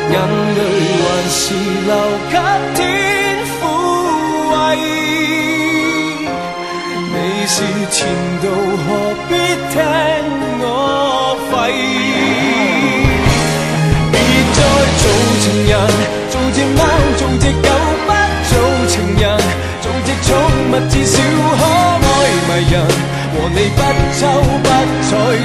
眼淚還是留給天撫慰。你是前度，何必聽我吠？別再做情人，做隻貓，做隻狗，不做情人，做隻寵物至少可愛迷人。和你不瞅不睬，